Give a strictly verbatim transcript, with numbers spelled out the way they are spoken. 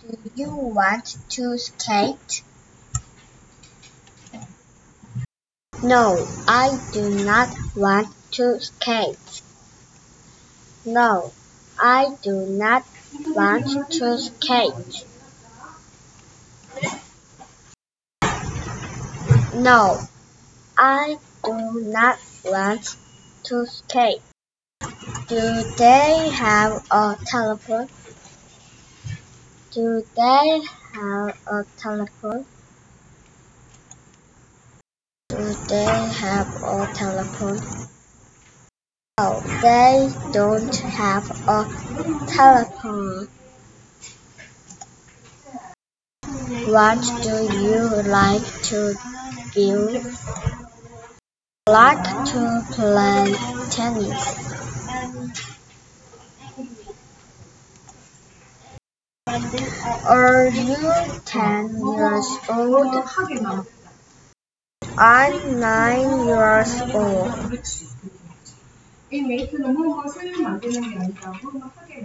Do you want to skate? No, I do not want to skate. No, I do not want to skate. No, I do not want to skate. Do they have a telephone? Do they have a telephone? Do they have a telephone? No, they don't have a telephone. What do you like to do? Like to play tennis. Are you ten years old? I'm nine years old.